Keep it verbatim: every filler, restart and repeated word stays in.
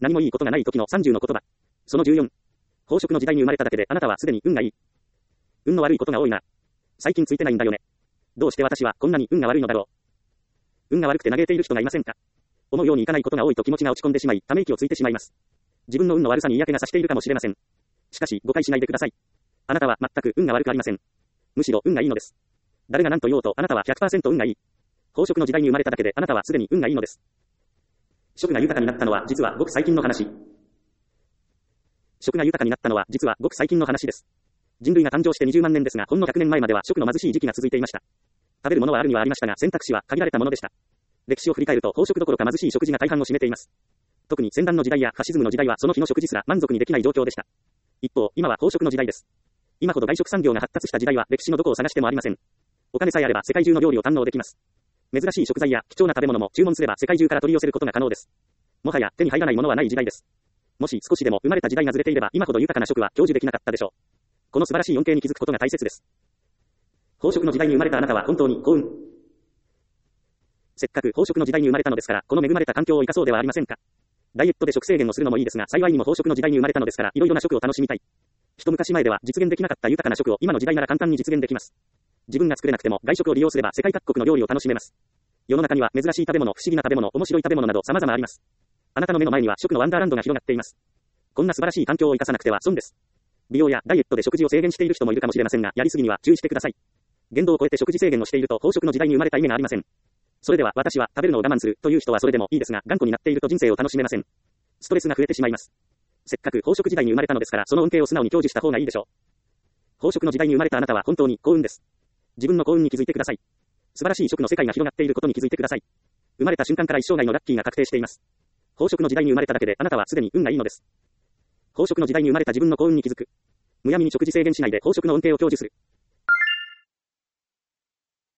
何もいいことがない時のさんじゅうの言葉。そのじゅうよん。飽食の時代に生まれただけであなたはすでに運がいい。運の悪いことが多いな。最近ついてないんだよね。どうして私はこんなに運が悪いのだろう。運が悪くて嘆いている人がいませんか？思うようにいかないことが多いと気持ちが落ち込んでしまい、ため息をついてしまいます。自分の運の悪さに嫌気がさしているかもしれません。しかし誤解しないでください。あなたは全く運が悪くありません。むしろ運がいいのです。誰が何と言おうとあなたは ひゃくパーセント 運がいい。飽食の時代に生まれただけであなたはすでに運がいいのです。食が豊かになったのは実はごく最近の話。食が豊かになったのは実はごく最近の話です。人類が誕生してにじゅうまんねんですが、ほんのひゃくねんまえまでは食の貧しい時期が続いていました。食べるものはあるにはありましたが、選択肢は限られたものでした。歴史を振り返ると飽食どころか貧しい食事が大半を占めています。特に戦乱の時代やファシズムの時代はその日の食事すら満足にできない状況でした。一方、今は飽食の時代です。今ほど外食産業が発達した時代は歴史のどこを探してもありません。お金さえあれば世界中の料理を堪能できます。珍しい食材や貴重な食べ物も注文すれば世界中から取り寄せることが可能です。もはや手に入らないものはない時代です。もし少しでも生まれた時代がずれていれば今ほど豊かな食は享受できなかったでしょう。この素晴らしい恩恵に気づくことが大切です。飽食の時代に生まれたあなたは本当に幸運。せっかく飽食の時代に生まれたのですから、この恵まれた環境を生かそうではありませんか。ダイエットで食制限をするのもいいですが、幸いにも飽食の時代に生まれたのですから、いろいろな食を楽しみたい。一昔前では実現できなかった豊かな食を今の時代なら簡単に実現できます。自分が作れなくても外食を利用すれば世界各国の料理を楽しめます。世の中には珍しい食べ物、不思議な食べ物、面白い食べ物など様々あります。あなたの目の前には食のワンダーランドが広がっています。こんな素晴らしい環境を生かさなくては損です。美容やダイエットで食事を制限している人もいるかもしれませんが、やりすぎには注意してください。限度を超えて食事制限をしていると飽食の時代に生まれた意味がありません。それでは私は食べるのを我慢するという人はそれでもいいですが、頑固になっていると人生を楽しめません。ストレスが増えてしまいます。せっかく飽食時代に生まれたのですから、その恩恵を素直に享受した方がいいでしょう。飽食の時代に生まれたあなたは本当に幸運です。自分の幸運に気づいてください。素晴らしい食の世界が広がっていることに気づいてください。生まれた瞬間から一生涯のラッキーが確定しています。飽食の時代に生まれただけであなたはすでに運がいいのです。飽食の時代に生まれた自分の幸運に気づく。むやみに食事制限しないで飽食の恩恵を享受する。